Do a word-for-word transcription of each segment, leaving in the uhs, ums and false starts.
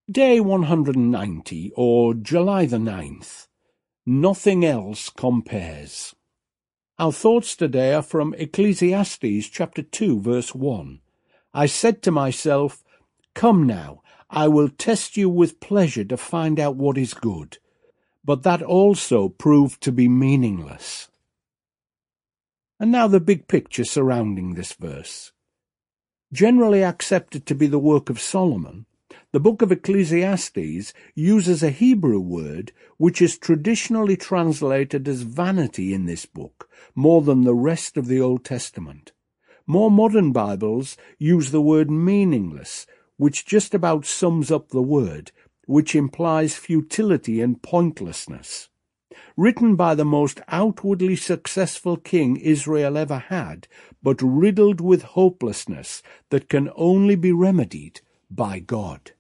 Day one hundred ninety, or July the ninth. Nothing else compares. Our thoughts today are from Ecclesiastes chapter two, verse one. I said to myself, "Come now, I will test you with pleasure to find out what is good." But that also proved to be meaningless. And now the big picture surrounding this verse. Generally accepted to be the work of Solomon, the book of Ecclesiastes uses a Hebrew word which is traditionally translated as vanity in this book, more than the rest of the Old Testament. More modern Bibles use the word meaningless, which just about sums up the word, which implies futility and pointlessness. Written by the most outwardly successful king Israel ever had, but riddled with hopelessness that can only be remedied by God.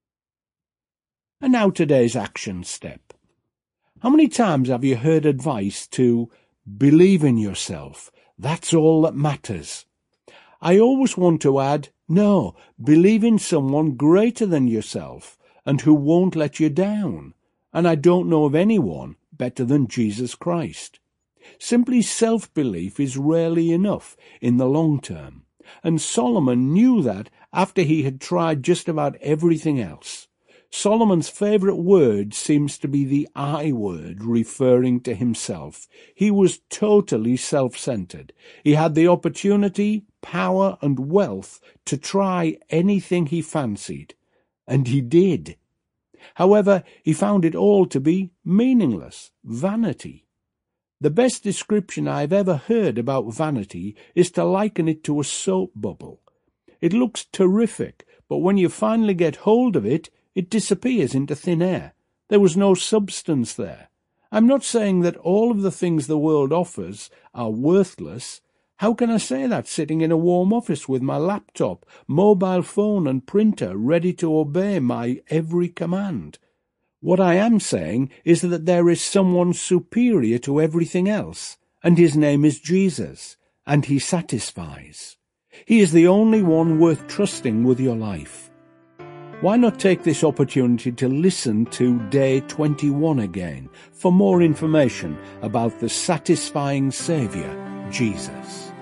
And now today's action step. How many times have you heard advice to believe in yourself? That's all that matters. I always want to add, no, believe in someone greater than yourself and who won't let you down. And I don't know of anyone better than Jesus Christ. Simply self-belief is rarely enough in the long term. And Solomon knew that after he had tried just about everything else. Solomon's favourite word seems to be the I word, referring to himself. He was totally self-centred. He had the opportunity, power and wealth to try anything he fancied. And he did. However, he found it all to be meaningless, vanity. The best description I've ever heard about vanity is to liken it to a soap bubble. It looks terrific, but when you finally get hold of it, it disappears into thin air. There was no substance there. I'm not saying that all of the things the world offers are worthless. How can I say that sitting in a warm office with my laptop, mobile phone and printer ready to obey my every command? What I am saying is that there is someone superior to everything else, and his name is Jesus, and he satisfies. He is the only one worth trusting with your life. Why not take this opportunity to listen to day twenty-one again for more information about the satisfying Saviour, Jesus?